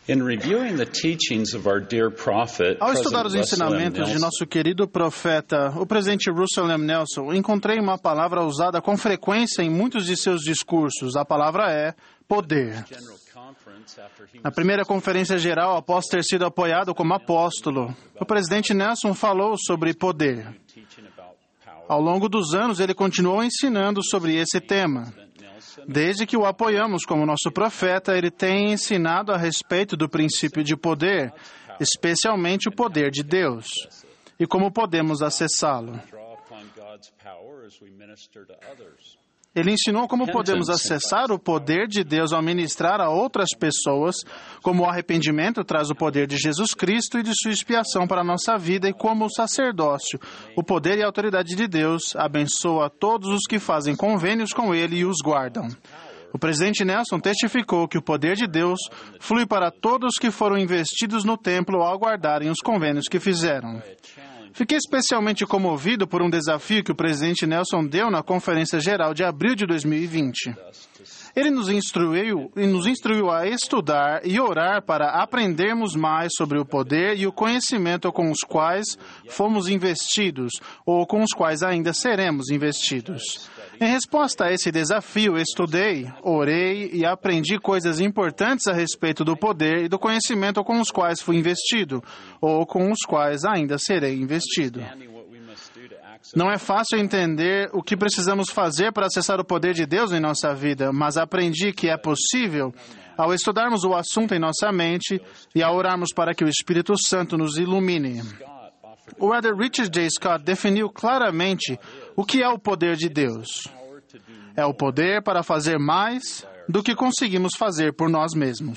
Ao estudar os ensinamentos de nosso querido profeta, o presidente Russell M. Nelson, encontrei uma palavra usada com frequência em muitos de seus discursos. A palavra é poder. Na primeira conferência geral, após ter sido apoiado como apóstolo, o presidente Nelson falou sobre poder. Ao longo dos anos, ele continuou ensinando sobre esse tema. Desde que o apoiamos como nosso profeta, ele tem ensinado a respeito do princípio de poder, especialmente o poder de Deus, e como podemos acessá-lo. Ele ensinou como podemos acessar o poder de Deus ao ministrar a outras pessoas, como o arrependimento traz o poder de Jesus Cristo e de sua expiação para a nossa vida, e como o sacerdócio, o poder e a autoridade de Deus, abençoa todos os que fazem convênios com Ele e os guardam. O presidente Nelson testificou que o poder de Deus flui para todos que foram investidos no templo ao guardarem os convênios que fizeram. Fiquei especialmente comovido por um desafio que o presidente Nelson deu na Conferência Geral de abril de 2020. Ele nos instruiu a estudar e orar para aprendermos mais sobre o poder e o conhecimento com os quais fomos investidos ou com os quais ainda seremos investidos. Em resposta a esse desafio, estudei, orei e aprendi coisas importantes a respeito do poder e do conhecimento com os quais fui investido, ou com os quais ainda serei investido. Não é fácil entender o que precisamos fazer para acessar o poder de Deus em nossa vida, mas aprendi que é possível ao estudarmos o assunto em nossa mente e ao orarmos para que o Espírito Santo nos ilumine. O Elder Richard J. Scott definiu claramente o que é o poder de Deus. É o poder para fazer mais do que conseguimos fazer por nós mesmos.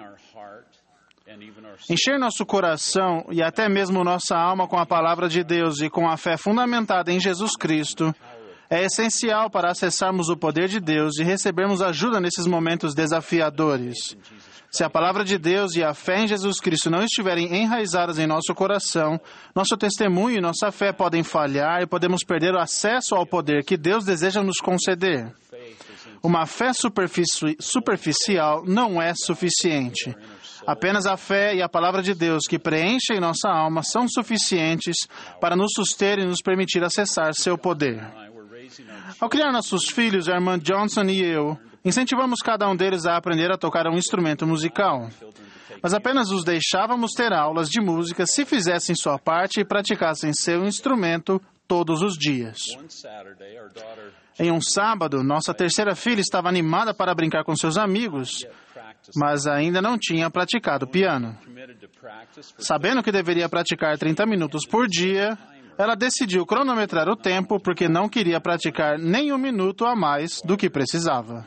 Encher nosso coração e até mesmo nossa alma com a palavra de Deus e com a fé fundamentada em Jesus Cristo é essencial para acessarmos o poder de Deus e recebermos ajuda nesses momentos desafiadores. Se a palavra de Deus e a fé em Jesus Cristo não estiverem enraizadas em nosso coração, nosso testemunho e nossa fé podem falhar e podemos perder o acesso ao poder que Deus deseja nos conceder. Uma fé superficial não é suficiente. Apenas a fé e a palavra de Deus que preenchem nossa alma são suficientes para nos suster e nos permitir acessar seu poder. Ao criar nossos filhos, a irmã Johnson e eu, incentivamos cada um deles a aprender a tocar um instrumento musical. Mas apenas os deixávamos ter aulas de música se fizessem sua parte e praticassem seu instrumento todos os dias. Em um sábado, nossa terceira filha estava animada para brincar com seus amigos, mas ainda não tinha praticado piano. Sabendo que deveria praticar 30 minutos por dia, ela decidiu cronometrar o tempo porque não queria praticar nem um minuto a mais do que precisava.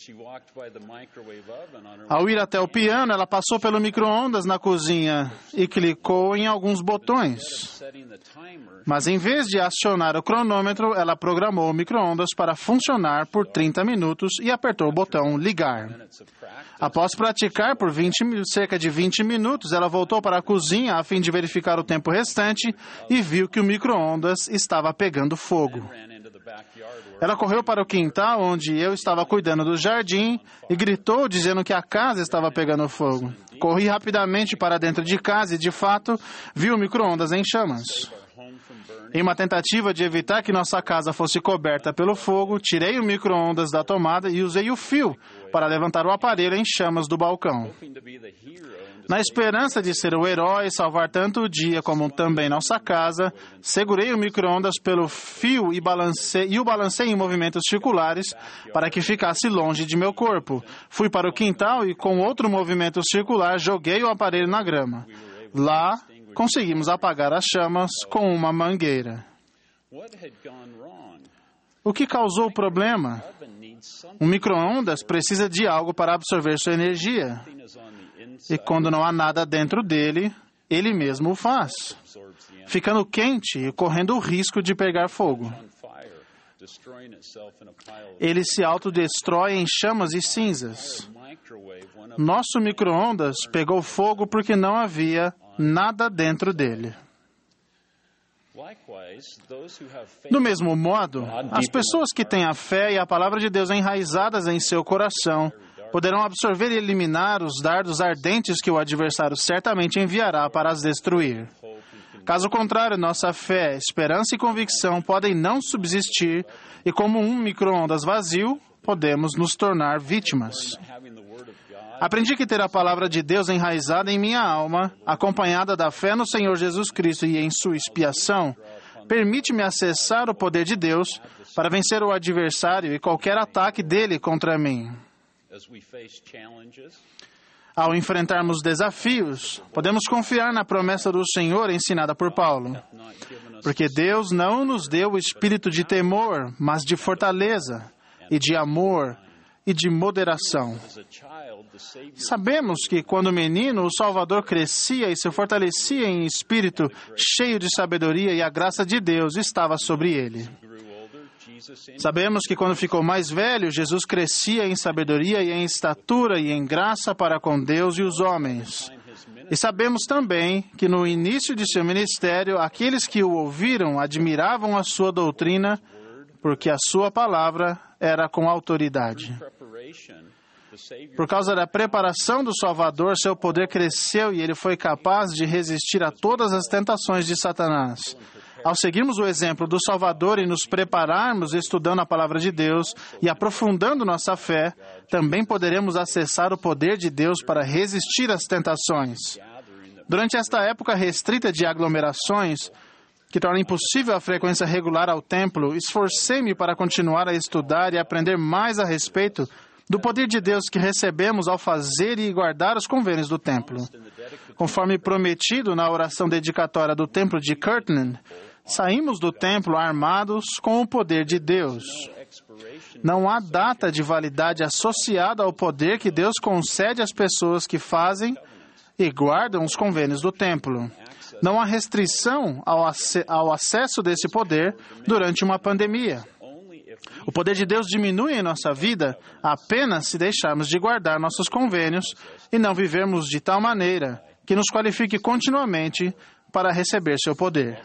Ao ir até o piano, ela passou pelo micro-ondas na cozinha e clicou em alguns botões. Mas em vez de acionar o cronômetro, ela programou o micro-ondas para funcionar por 30 minutos e apertou o botão ligar. Após praticar por cerca de 20 minutos, ela voltou para a cozinha a fim de verificar o tempo restante e viu que o micro-ondas estava pegando fogo. Ela correu para o quintal onde eu estava cuidando do jardim e gritou dizendo que a casa estava pegando fogo. Corri rapidamente para dentro de casa e, de fato, vi o micro-ondas em chamas. Em uma tentativa de evitar que nossa casa fosse coberta pelo fogo, tirei o micro-ondas da tomada e usei o fio para levantar o aparelho em chamas do balcão. Na esperança de ser o herói e salvar tanto o dia como também nossa casa, segurei o micro-ondas pelo fio e o balancei em movimentos circulares para que ficasse longe de meu corpo. Fui para o quintal e, com outro movimento circular, joguei o aparelho na grama. Lá, conseguimos apagar as chamas com uma mangueira. O que causou o problema? Um micro-ondas precisa de algo para absorver sua energia. E quando não há nada dentro dele, ele mesmo o faz, ficando quente e correndo o risco de pegar fogo. Ele se autodestrói em chamas e cinzas. Nosso micro-ondas pegou fogo porque não havia nada dentro dele. Do mesmo modo, as pessoas que têm a fé e a palavra de Deus enraizadas em seu coração poderão absorver e eliminar os dardos ardentes que o adversário certamente enviará para as destruir. Caso contrário, nossa fé, esperança e convicção podem não subsistir e, como um micro-ondas vazio, podemos nos tornar vítimas. Aprendi que ter a palavra de Deus enraizada em minha alma, acompanhada da fé no Senhor Jesus Cristo e em sua expiação, permite-me acessar o poder de Deus para vencer o adversário e qualquer ataque dele contra mim. Ao enfrentarmos desafios, podemos confiar na promessa do Senhor ensinada por Paulo. Porque Deus não nos deu o espírito de temor, mas de fortaleza e de amor e de moderação. Sabemos que quando menino, o Salvador crescia e se fortalecia em espírito, cheio de sabedoria, e a graça de Deus estava sobre ele. Sabemos que quando ficou mais velho, Jesus crescia em sabedoria e em estatura e em graça para com Deus e os homens. E sabemos também que no início de seu ministério, aqueles que o ouviram admiravam a sua doutrina, porque a sua palavra era com autoridade. Por causa da preparação do Salvador, seu poder cresceu e ele foi capaz de resistir a todas as tentações de Satanás. Ao seguirmos o exemplo do Salvador e nos prepararmos estudando a palavra de Deus e aprofundando nossa fé, também poderemos acessar o poder de Deus para resistir às tentações. Durante esta época restrita de aglomerações, que torna impossível a frequência regular ao templo, esforcei-me para continuar a estudar e aprender mais a respeito do poder de Deus que recebemos ao fazer e guardar os convênios do templo. Conforme prometido na oração dedicatória do templo de Kirtland, saímos do templo armados com o poder de Deus. Não há data de validade associada ao poder que Deus concede às pessoas que fazem e guardam os convênios do templo. Não há restrição ao acesso desse poder durante uma pandemia. O poder de Deus diminui em nossa vida apenas se deixarmos de guardar nossos convênios e não vivermos de tal maneira que nos qualifique continuamente para receber seu poder.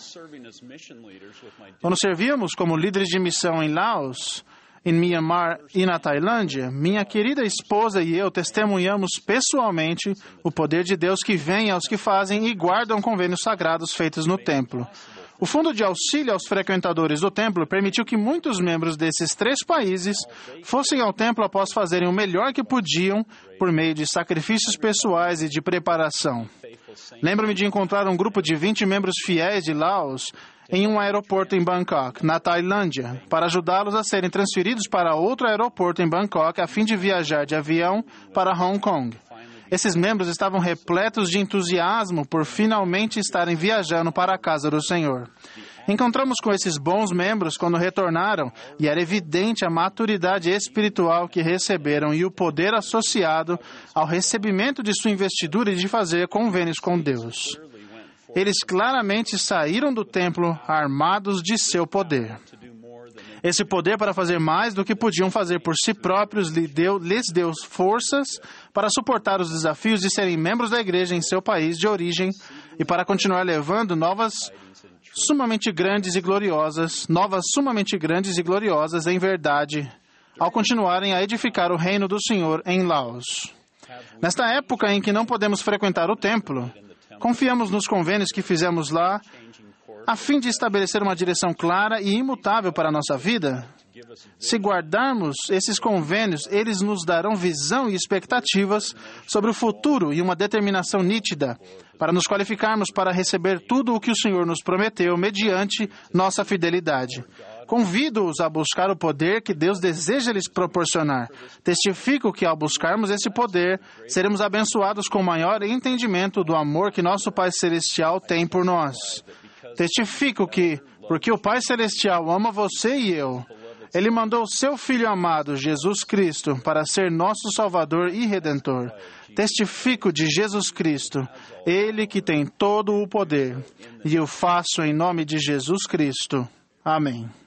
Quando servíamos como líderes de missão em Laos, em Myanmar e na Tailândia, minha querida esposa e eu testemunhamos pessoalmente o poder de Deus que vem aos que fazem e guardam convênios sagrados feitos no templo. O Fundo de Auxílio aos Frequentadores do Templo permitiu que muitos membros desses 3 países fossem ao templo após fazerem o melhor que podiam por meio de sacrifícios pessoais e de preparação. Lembro-me de encontrar um grupo de 20 membros fiéis de Laos em um aeroporto em Bangkok, na Tailândia, para ajudá-los a serem transferidos para outro aeroporto em Bangkok a fim de viajar de avião para Hong Kong. Esses membros estavam repletos de entusiasmo por finalmente estarem viajando para a casa do Senhor. Encontramos com esses bons membros quando retornaram e era evidente a maturidade espiritual que receberam e o poder associado ao recebimento de sua investidura e de fazer convênios com Deus. Eles claramente saíram do templo armados de seu poder. Esse poder para fazer mais do que podiam fazer por si próprios lhes deu forças para suportar os desafios de serem membros da igreja em seu país de origem e para continuar levando novas sumamente grandes e gloriosas em verdade, ao continuarem a edificar o reino do Senhor em Laos. Nesta época em que não podemos frequentar o templo, confiamos nos convênios que fizemos lá, a fim de estabelecer uma direção clara e imutável para a nossa vida. Se guardarmos esses convênios, eles nos darão visão e expectativas sobre o futuro e uma determinação nítida para nos qualificarmos para receber tudo o que o Senhor nos prometeu mediante nossa fidelidade. Convido-os a buscar o poder que Deus deseja lhes proporcionar. Testifico que, ao buscarmos esse poder, seremos abençoados com maior entendimento do amor que nosso Pai Celestial tem por nós. Testifico que, porque o Pai Celestial ama você e eu, Ele mandou seu Filho amado, Jesus Cristo, para ser nosso Salvador e Redentor. Testifico de Jesus Cristo, Ele que tem todo o poder, e eu faço em nome de Jesus Cristo. Amém.